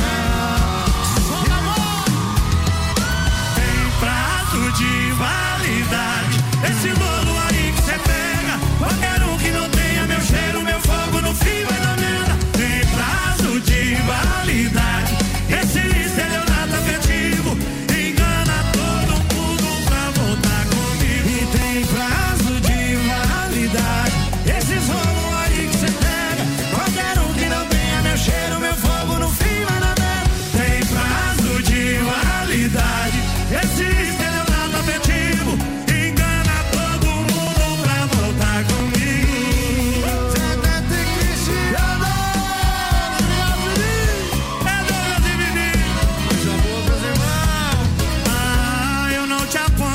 Tem prazo de validade. Esse bolo aí que você pega, qualquer um que não tenha meu cheiro, meu fogo no fio vai dar merda. Tem prazo de validade. Esse estelionato afetivo engana todo mundo pra voltar comigo. E tem prazo de validade. Esses rolos aí que cê pega, qualquer um que não tenha meu cheiro, meu fogo no fio vai dar merda. Tem prazo de validade. Esse estelionato afetivo engana todo mundo pra voltar comigo.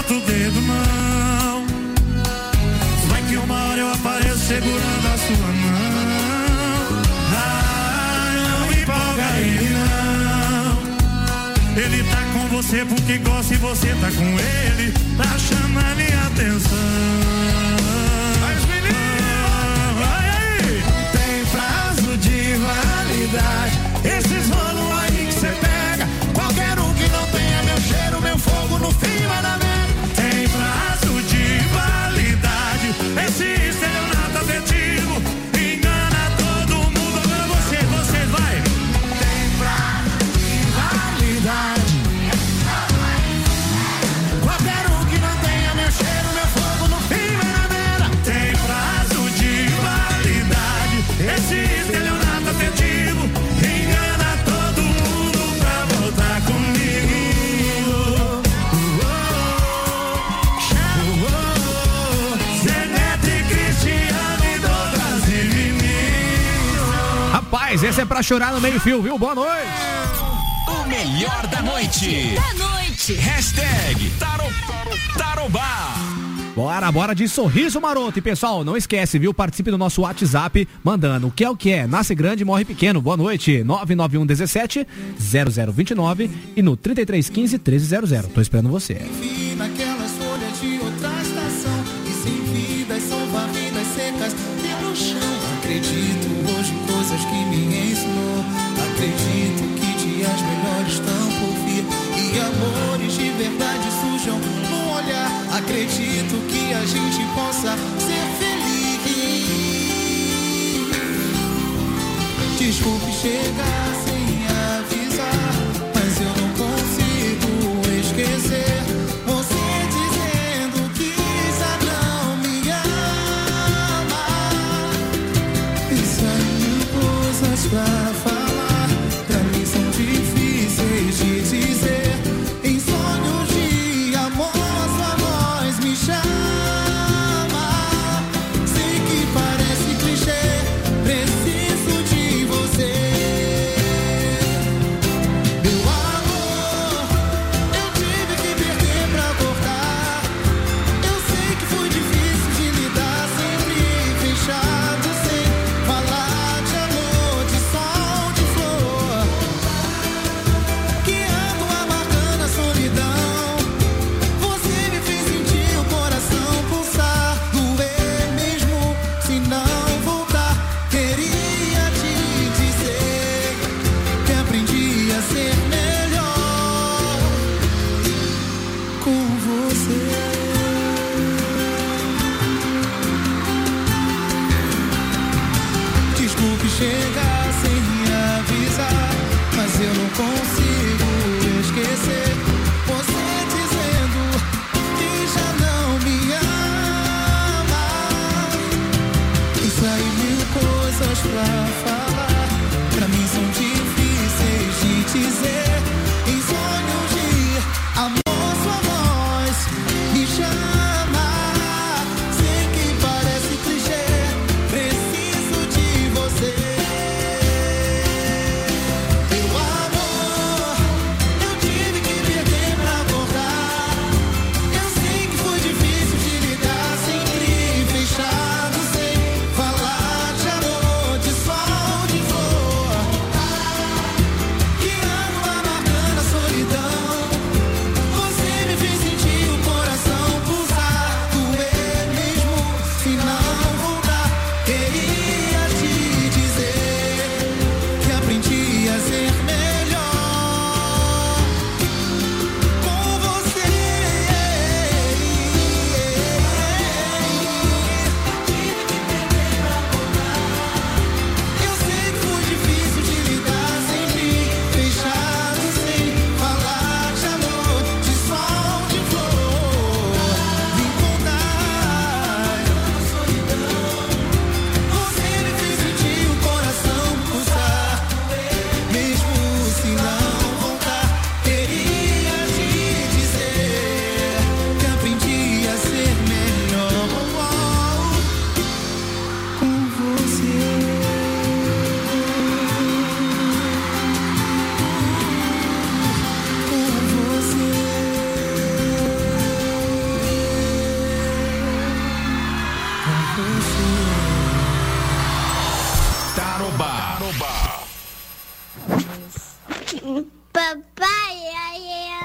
aponta o dedo, não. Vai que uma hora eu apareço segurando a sua mão. Não empolga ele, não. Ele tá com você porque gosta e você tá com ele pra chamar minha atenção. Mas menino, vai aí. Tem prazo de validade. Esses rolos aí que cê pega, qualquer um que não tenha meu cheiro, meu fogo no fim vai dar merda. Tem prazo de validade. Esse estelionato afetivo engana todo mundo. Agora você vai. Tem prazo de validade. Qualquer um que não tenha meu cheiro, meu fogo no fim vai dar merda. Tem prazo de validade. Esse estelionato afetivo engana todo mundo pra voltar comigo. Zé Neto e Cristiano e Douglas e Vinícius. Rapaz, esse é pra chorar no meio-fio, viu? Boa noite. O melhor da noite. Hashtag Tarobá. Bora de sorriso maroto. E pessoal, não esquece, viu? Participe do nosso WhatsApp mandando o que é. Nasce grande, morre pequeno. Boa noite. 991170029 e no 3315-1300. Tô esperando você. Vi naquelas folhas de outra estação e sem vidas são varridas secas pelo chão. Acredito hoje em coisas que me ensinou. Acredito que dias melhores estão por vir e amores de verdade surjam no olhar. Acredito que a gente possa ser feliz. Desculpe chegar sem avisar, mas eu não consigo esquecer você dizendo que já não me ama. Pensando coisas pra falar, pra mim são difíceis de dizer. Em sonhos de amor, sua voz me chama. Sei que parece clichê, preciso de você.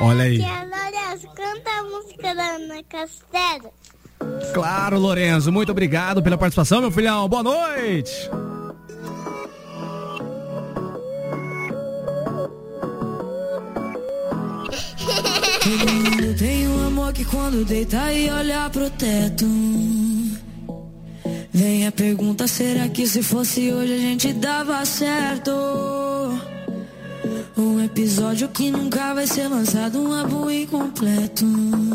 Olha aí. Lourenço, canta a música da Ana Castelo. Claro, Lourenço, muito obrigado pela participação, meu filhão. Boa noite. Todo mundo tem um amor que quando deita e olha pro teto. Vem a pergunta, será que se fosse hoje a gente dava certo? Um episódio que nunca vai ser lançado, um álbum incompleto.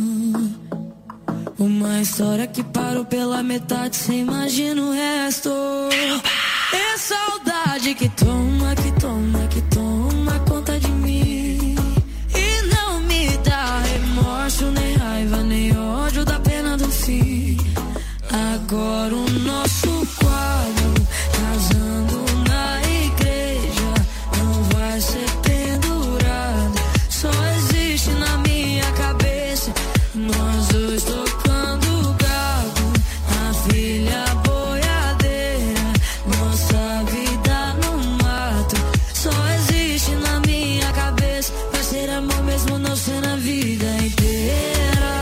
Uma história que parou pela metade, cê imagina o resto. É saudade que toma, que toma, que toma conta de mim. E não me dá remorso, nem raiva, nem ódio da pena do fim. Agora o nosso quadro, casando na igreja, não vai ser pendurado. Só existe na minha cabeça, nós dois tocando gado. A filha boiadeira, nossa vida no mato. Só existe na minha cabeça, vai ser amor mesmo não ser na vida inteira.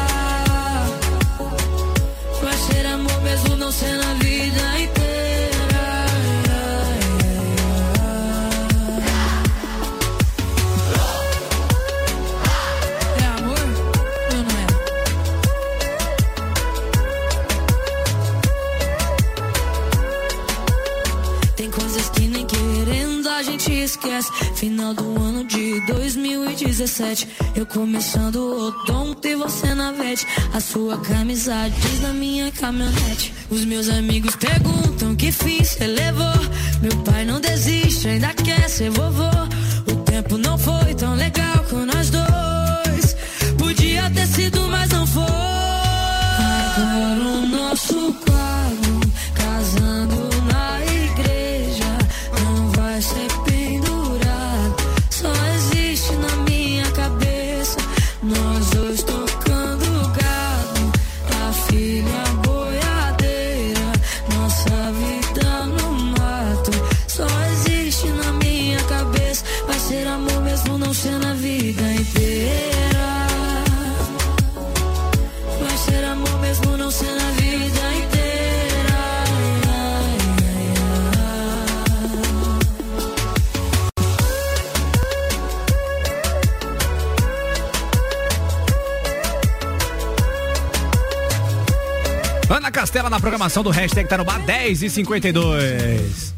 Vai ser amor mesmo não ser na vida inteira. É amor ou não é? Tem coisas que nem querendo a gente esquece. Final do ano de 2017, eu começando o odonto e você na vete. A sua camisa diz na minha caminhonete. Os meus amigos perguntam que fim cê levou. Meu pai não desiste, ainda quer ser vovô. O tempo não foi tão legal com nós dois. Podia ter sido, mas não foi. Agora o nosso quadro, casando na igreja, não vai ser pendurado. Só existe na minha cabeça, nós dois tocando gado. A filha boiadeira, nossa vida no mato. Só existe na minha cabeça, vai ser amor mesmo não ser na vida inteira. Vai ser amor mesmo não ser na vida inteira. Ana Castela na programação do Hashtag Tarobá 10h52.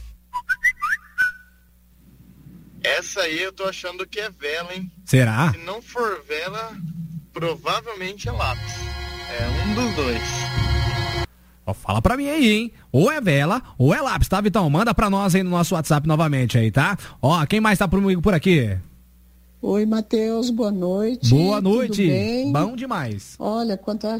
Essa aí eu tô achando que é vela, hein? Será? Se não for vela, provavelmente é lápis. É um dos dois. Ó, fala pra mim aí, hein? Ou é vela, ou é lápis, tá, Vitão? Manda pra nós aí no nosso WhatsApp novamente aí, tá? Ó, quem mais tá comigo por aqui? Oi, Matheus, boa noite. Boa noite. Tudo bem? Bom demais. Olha, quanto a